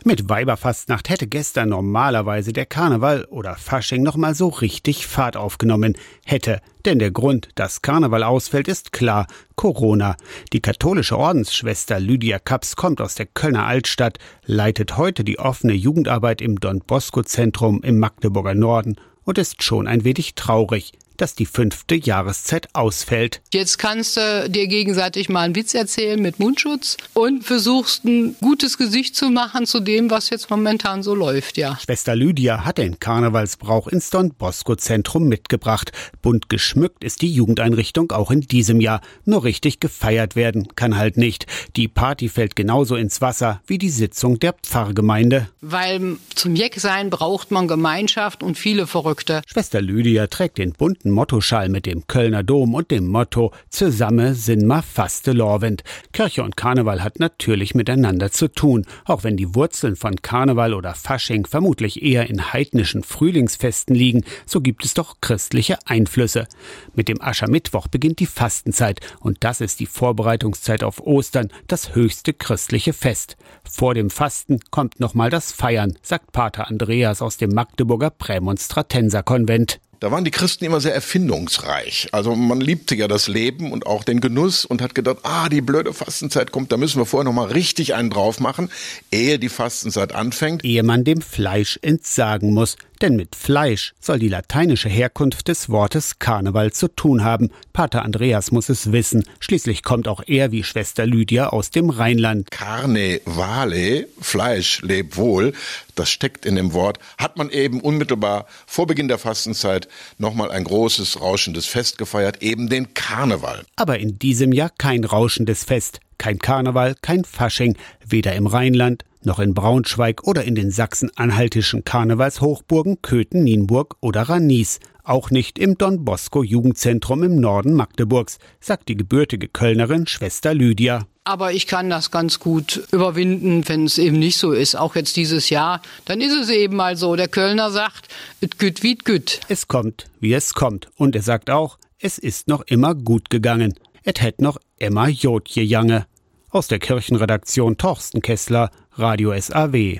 Mit Weiberfastnacht hätte gestern normalerweise der Karneval oder Fasching noch mal so richtig Fahrt aufgenommen. Hätte. Denn der Grund, dass Karneval ausfällt, ist klar: Corona. Die katholische Ordensschwester Lydia Kaps kommt aus der Kölner Altstadt, leitet heute die offene Jugendarbeit im Don-Bosco-Zentrum im Magdeburger Norden und ist schon ein wenig traurig, dass die 5. Jahreszeit ausfällt. Jetzt kannst du dir gegenseitig mal einen Witz erzählen mit Mundschutz und versuchst ein gutes Gesicht zu machen zu dem, was jetzt momentan so läuft, ja. Schwester Lydia hat den Karnevalsbrauch ins Don-Bosco-Zentrum mitgebracht. Bunt geschmückt ist die Jugendeinrichtung auch in diesem Jahr. Nur richtig gefeiert werden kann halt nicht. Die Party fällt genauso ins Wasser wie die Sitzung der Pfarrgemeinde. Weil zum Jecksein braucht man Gemeinschaft und viele Verrückte. Schwester Lydia trägt den bunten Mottoschal mit dem Kölner Dom und dem Motto »Zusammen sind ma faste Lorwend«. Kirche und Karneval hat natürlich miteinander zu tun, auch wenn die Wurzeln von Karneval oder Fasching vermutlich eher in heidnischen Frühlingsfesten liegen, so gibt es doch christliche Einflüsse. Mit dem Aschermittwoch beginnt die Fastenzeit und das ist die Vorbereitungszeit auf Ostern, das höchste christliche Fest. Vor dem Fasten kommt nochmal das Feiern, sagt Pater Andreas aus dem Magdeburger Prämonstratenserkonvent. Da waren die Christen immer sehr erfindungsreich. Also man liebte ja das Leben und auch den Genuss und hat gedacht, die blöde Fastenzeit kommt, da müssen wir vorher noch mal richtig einen drauf machen, ehe die Fastenzeit anfängt. Ehe man dem Fleisch entsagen muss. Denn mit Fleisch soll die lateinische Herkunft des Wortes Karneval zu tun haben. Pater Andreas muss es wissen. Schließlich kommt auch er wie Schwester Lydia aus dem Rheinland. Carne vale, Fleisch, leb wohl, das steckt in dem Wort. Hat man eben unmittelbar vor Beginn der Fastenzeit nochmal ein großes, rauschendes Fest gefeiert, eben den Karneval. Aber in diesem Jahr kein rauschendes Fest. Kein Karneval, kein Fasching, weder im Rheinland noch in Braunschweig oder in den sachsen-anhaltischen Karnevalshochburgen Köthen, Nienburg oder Ranis. Auch nicht im Don-Bosco-Jugendzentrum im Norden Magdeburgs, sagt die gebürtige Kölnerin Schwester Lydia. Aber ich kann das ganz gut überwinden, wenn es eben nicht so ist. Auch jetzt dieses Jahr, dann ist es eben mal so. Der Kölner sagt, et güt wie et güt. Es kommt, wie es kommt. Und er sagt auch, es ist noch immer gut gegangen. Et hätt noch immer Jod gejange. Aus der Kirchenredaktion Torsten Kessler, Radio SAW.